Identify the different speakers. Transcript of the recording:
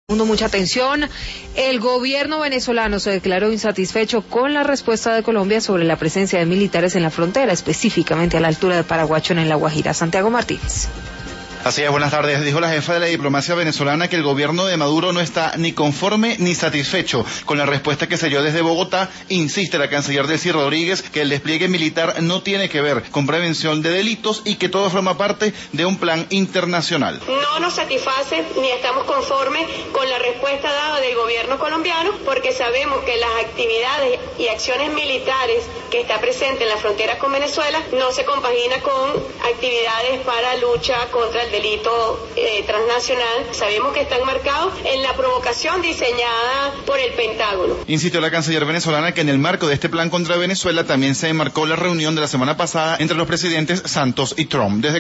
Speaker 1: Mucha atención. El gobierno venezolano se declaró insatisfecho con la respuesta de Colombia sobre la presencia de militares en la frontera, específicamente a la altura de Paraguachón en La Guajira. Santiago Martínez.
Speaker 2: Así es, buenas tardes. Dijo la jefa de la diplomacia venezolana que el gobierno de Maduro no está ni conforme ni satisfecho con la respuesta que se dio desde Bogotá. Insiste la canciller Delcy Rodríguez que el despliegue militar no tiene que ver con prevención de delitos y que todo forma parte de un plan internacional.
Speaker 3: No nos satisface ni estamos conformes con la respuesta dada del gobierno colombiano, porque sabemos que las actividades y acciones militares que está presente en la frontera con Venezuela no se compagina con actividades para lucha contra el delito transnacional. Sabemos que están marcados en la provocación diseñada por el Pentágono.
Speaker 2: Insistió la canciller venezolana que en el marco de este plan contra Venezuela también se enmarcó la reunión de la semana pasada entre los presidentes Santos y Trump. Desde